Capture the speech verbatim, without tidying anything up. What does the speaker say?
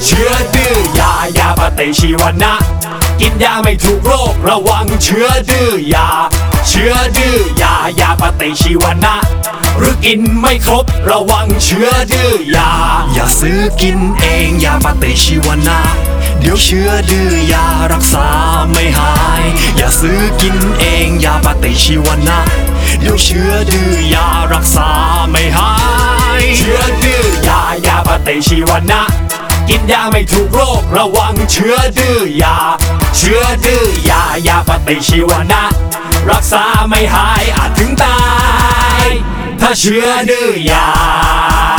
เชื้อดื้อยายาปฏิชีวนะกินยาไม่ถูกโรคระวังเชื้อดื้อยาเชื้อดื้อยายาปฏิชีวนะหรือกินไม่ครบระวังเชื้อดื้อยาอย่าซื้อกินเองยาปฏิชีวนะเดี๋ยวเชื้อดื้อยารักษาไม่หายอย่าซื้อกินเองยาปฏิชีวนะเดี๋ยวเชื้อดื้อยารักษาไม่หายเชื้อดื้อยายาปฏิชีวนะกินยาไม่ถูกโรคระวังเชื้อดื้อยาเชื้อดื้อยายาปฏิชีวนะรักษาไม่หายอาจถึงตายถ้าเชื้อดื้อยา